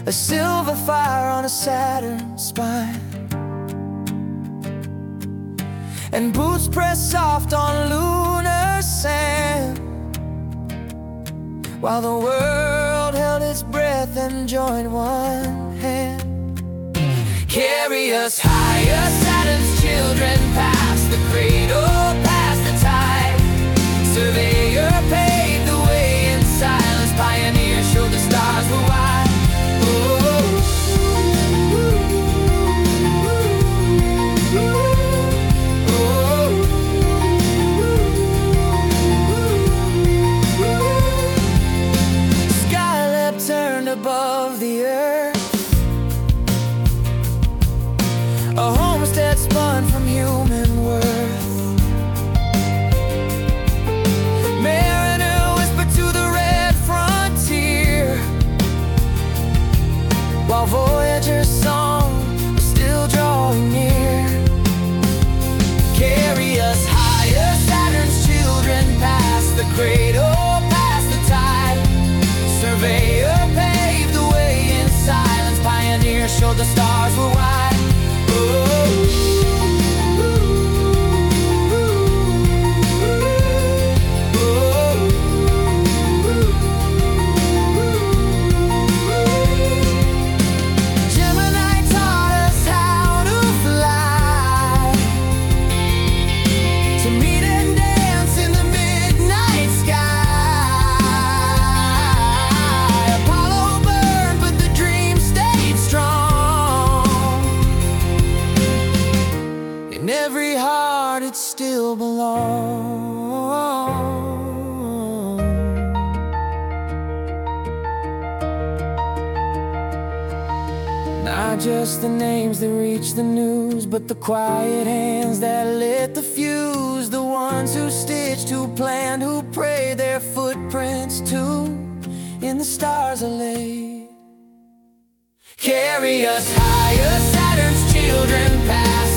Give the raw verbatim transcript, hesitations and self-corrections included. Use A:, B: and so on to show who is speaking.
A: a silver fire on a Saturn spine, and boots pressed soft on lunar sand, while the world held its breath and joined one hand. Carry us higher, Saturn's children, past the cradle, past the tide. Surveyor paved the way in silence, pioneer showed the stars were wide. Skylab turned above the earth, a homestead spun from human worth. Mariner whispered to the red frontier, while Voyager's song was still drawing near. Carry us higher, Saturn's children, past the cradle, past the tide. Surveyor paved the way in silence, pioneer showed the stars were wide. In every heart it still belongs. Not just the names that reach the news, but the quiet hands that lit the fuse. The ones who stitched, who planned, who prayed, their footprints too in the stars are laid. Carry us higher, Saturn's children, past